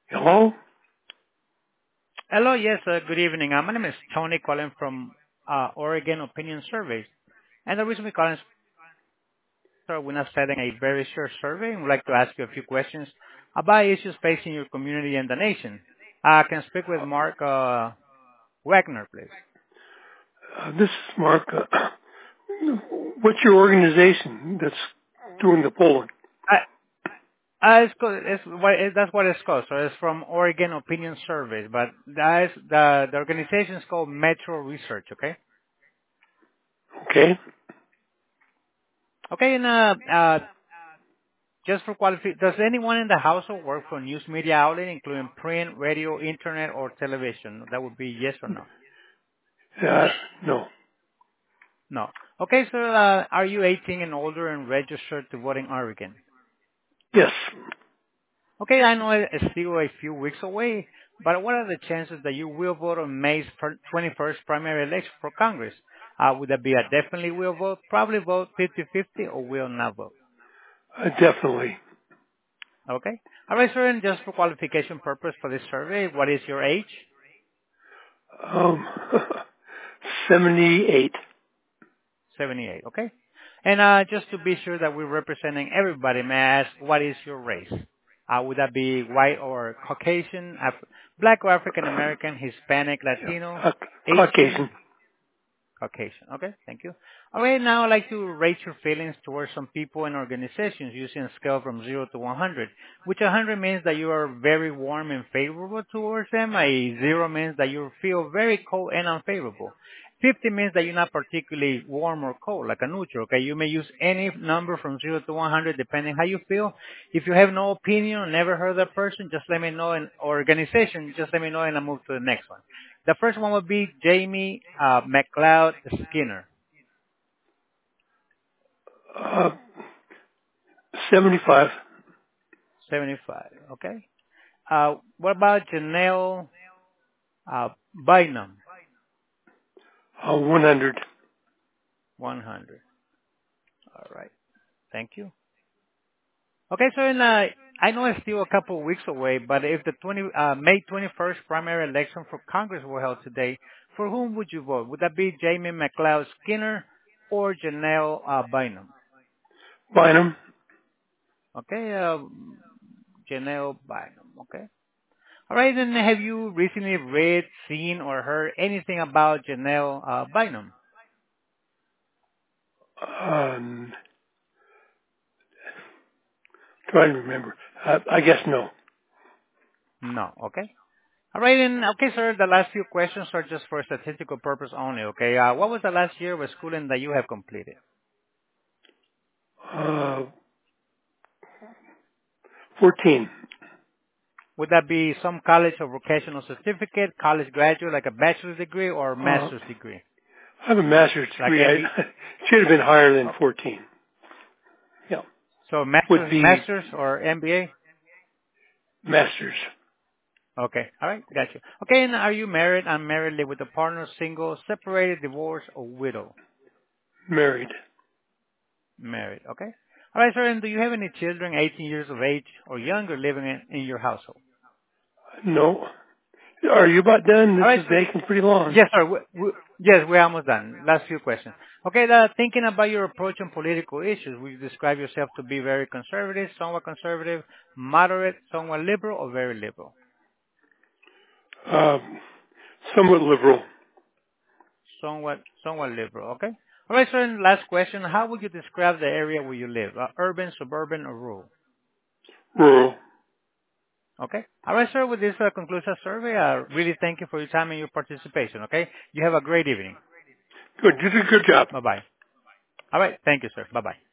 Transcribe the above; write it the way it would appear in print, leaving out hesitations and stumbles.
Hello? Hello. Yes, good evening. My name is Tony calling from Oregon Opinion Surveys. And the reason we're calling is we're not setting a very short survey. We'd like to ask you a few questions about issues facing your community and the nation. Can I speak with Mark Wagner, please? This is Mark. What's your organization that's doing the polling? That's what it's called. So it's from Oregon Opinion Surveys, but that is the organization is called Metro Research. Okay. Okay. Okay. And just for qualify, does anyone in the household work for a news media outlet, including print, radio, internet, or television? That would be yes or no. No. No. Okay, so are you 18 and older and registered to vote in Oregon? Yes. Okay, I know it's still a few weeks away, but what are the chances that you will vote on May 21st primary election for Congress? Would that be a definitely will vote, probably vote 50-50, or will not vote? Definitely. Okay. All right, sir, and just for qualification purpose for this survey, what is your age? Um, 78. 78, okay? And just to be sure that we're representing everybody, may I ask, what is your race? Would that be white or Caucasian, black or African American, Hispanic, Latino, Asian? Caucasian. Caucasian. Okay, thank you. All right, now I'd like to rate your feelings towards some people and organizations using a scale from 0 to 100, which 100 means that you are very warm and favorable towards them. A 0 means that you feel very cold and unfavorable. 50 means that you're not particularly warm or cold, like a neutral. Okay, you may use any number from 0 to 100 depending how you feel. If you have no opinion or never heard of that person, just let me know, or organization, just let me know and I'll move to the next one. The first one would be Jamie McLeod Skinner, Uh, 75. 75. Okay. What about Janelle Bynum, 100. 100? All right. Thank you. Okay, so I know it's still a couple of weeks away, but if the May 21st primary election for Congress were held today, for whom would you vote? Would that be Jamie McLeod Skinner or Janelle Bynum? Bynum. Okay, Janelle Bynum. Okay. All right, and have you recently read, seen, or heard anything about Janelle Bynum? Um, Trying to remember. I guess no. No. Okay. All right, and okay, sir. The last few questions are just for statistical purpose only. Okay. What was the last year of schooling that you have completed? Uh, 14. Would that be some college or vocational certificate, college graduate, like a bachelor's degree or Uh, master's degree, I have a master's like degree. I MB? should have been higher than Oh, 14. Yeah. so Would be master's or MBA? master's. Okay. All right. Got you. Okay. And are you married, unmarried, live with a partner, single, separated, divorced, or widow? Married. Married. Okay. All right, sir. And do you have any children 18 years of age or younger living in your household? No. Are you about done? All This right, is sir. taking pretty long. Yes, sir. Yes, we're almost done. Last few questions. Okay, thinking about your approach on political issues, would you describe yourself to be very conservative, moderate, somewhat liberal, or very liberal? Um, Somewhat liberal. Somewhat liberal. Okay. All right, sir. And last question. How would you describe the area where you live? Urban, suburban, or rural? Rural. Okay. All right, sir. With this concludes our survey. I really thank you for your time and your participation. Okay. You have a great evening. Good. You did a good job. Bye bye. All right. Thank you, sir. Bye bye.